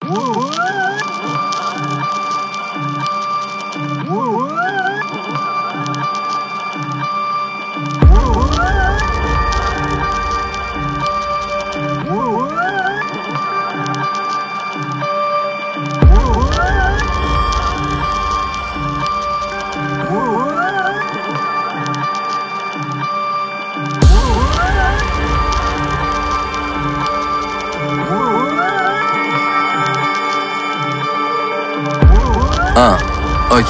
اوکی.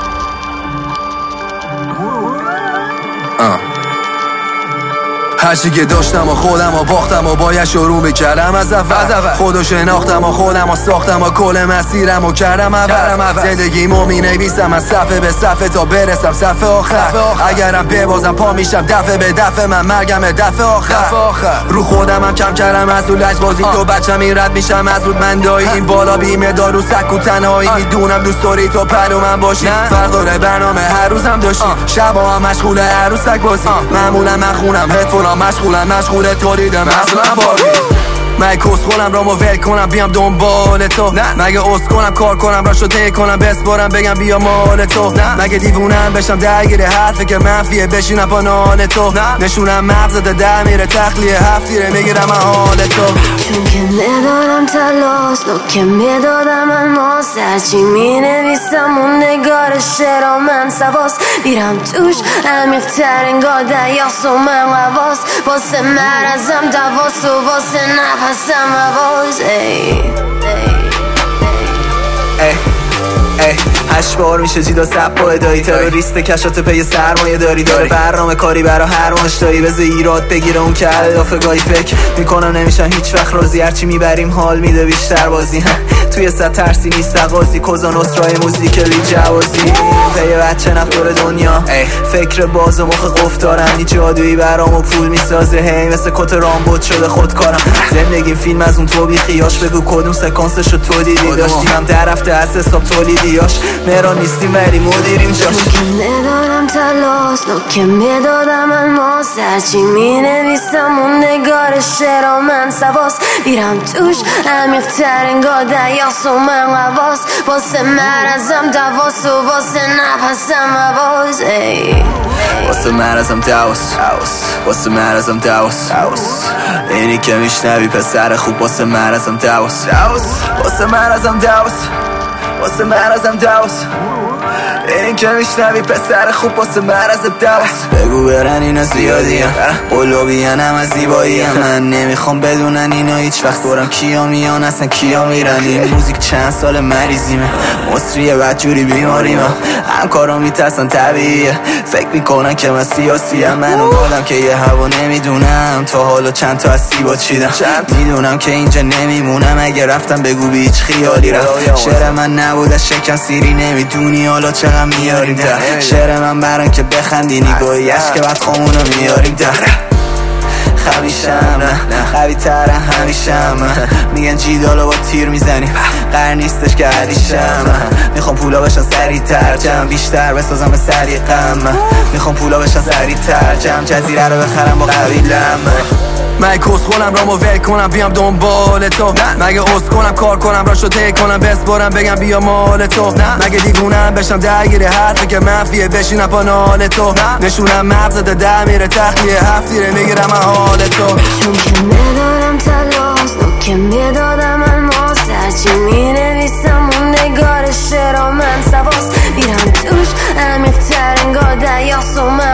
هرچی که داشتم و خودم و باختم و باید شروع میکردم از اول خودو شناختم و خودم و ساختم و کل مسیرم و کردم عوض زندگیمو مینویسم از صفحه به صفحه تا برسم صفحه آخر اگرم ببازم پا میشم دفعه به دفعه من مرگم دفعه آخر رو خودم هم کم کردم از اون لجبازی تو بچم این رد میشم از اون مندایی این بالا بیمه دارو سکو تنهایی میدونم دوست داری تو پلو من باشی فرق داره برنامه هر روزم داشتی شبا هم مشغول عروسک بازی معمولا من خونم هدفونم مشغول تولید محصولم باری مگه کس خونم رامو ول کنم بیام دنبال تو مگه اس کنم کار کنم راشو طی کنم بسپارم بگم بیا مال تو مگه دیوونم بشم درگیر حرفه که منفیه بشینم پا نال تو نشونم مغزت در میره تخلیه هفتیره میگیرم حال تو چون که ندارم تلاس نو که میدادم الماس هرچی مینویسم اون نگار شعرا من سواس میرم توش عمیق‌تر انگار دریاست و من قواس واسه مرزم دواس و واسه نفسم عواز هشت بار میشه جیدا سبا دایی تروریست کشات پی سرمایه داری برنامه کاری برا هر مشتایی بذار ایراد بگیره اون که علافه گاهی فکر میکنم نمیشن هیچ وقت راضی هرچی میبریم حال میده بیشتر بازی توی صد ترسی نیست قاضی کوزان اسرای موزیکلی جوازی پی بچه نفتور دنیا فکر باز و مخ قفل دارم نی جادویی برامو پول میسازه هی مثل کت رامبوت شده خودکارم زندگیم فیلم از اون تو بیخیاش بگو کدوم سکانسشو تو دیدی داشتیم هم در رفته از حساب تولیدیاش مهران نیستیم ولی مدیریم جاش که ندارم تلاس نو که میدادم الماس هرچی مینویسم اون نگار شعرا من سواس میرم توش عمیق‌تر انگار دریاست و من قواس واسه مرزم دواس و واسه نفسم عواز واسه مرزم دواس واسه مرزم دواس اینی که میشنوی پسر خوب واسه مرزم دواس واسه مرزم دواس واسه مرزم دواس اینی که میشنوی پسر خوب واسه مرزم دواس بگو برن اینا زیادیم قلوبین هم از زیباییم من نمیخوام بدونن اینا هیچ وقت برم کیا میان اصلا کیا میرن این موزیک چند سال مریضیمه مصریه بدجوری بیماریمه همکارا میترسن طبیعیه فکر میکنن که من سیاسیم من اومدم که یه هوا نمیدونم تا حالا چند تا از سیبا چیدم میدونم که اینجا نمیمونم اگه رفتم بگو بی هیچ خیالی رفت شعر من نبوده شکن سیری نمیدونی حالا چقدر میاریم ده شعر من برن که بخندی نگاهی که بعد خامونو میاریم ده خمیشم خوی تره همیشم میگن جیدالو با تیر میزنیم قرار نیستش که عدیشم میخوام پولا بشن سریع تر جمع بیشتر بسازم به سریقم میخوام پولا بشن سریع تر جمع جزیره رو بخرم با قبیلم مگه کس خونم رامو ول کنم بیام دنبال تو مگه اس کنم کار کنم راشو طی کنم بسپارم بگم بیا مال تو مگه دیوونم بشم درگیر حرفه که منفیه بشینم پا نال تو نشونم مغزت در میره تخلیه هفتیره میگیرم حال تو چون که ندارم تلاس نو که میدادم الماس هرچی مینویسم اون نگار شعرا من سواس میرم توش عمیق‌تر انگار دریاست و من